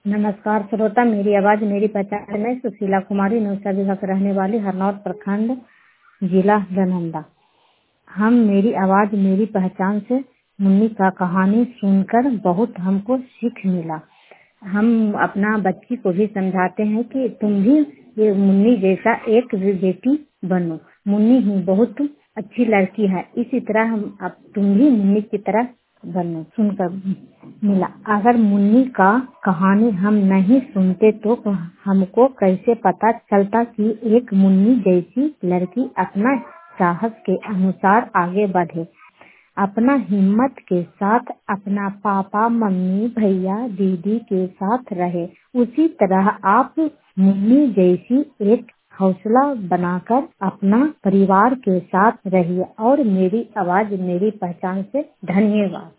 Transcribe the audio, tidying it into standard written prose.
नमस्कार श्रोता, मेरी आवाज मेरी पहचान में सुशीला कुमारी नौसा विभाग के रहने वाली हरनौत प्रखंड जिला नालंदा। हम मेरी आवाज मेरी पहचान से मुन्नी का कहानी सुनकर बहुत हमको सीख मिला। हम अपना बच्ची को भी समझाते हैं कि तुम भी ये मुन्नी जैसा एक बेटी बनो। मुन्नी ही बहुत अच्छी लड़की है, इसी तरह अब तुम भी मुन्नी की तरह बनो। सुनकर मिला, अगर मुन्नी का कहानी हम नहीं सुनते तो हमको कैसे पता चलता कि एक मुन्नी जैसी लड़की अपना साहस के अनुसार आगे बढ़े, अपना हिम्मत के साथ अपना पापा मम्मी भैया दीदी के साथ रहे। उसी तरह आप मुन्नी जैसी एक हौसला बनाकर अपना परिवार के साथ रहिए। और मेरी आवाज मेरी पहचान से धन्यवाद।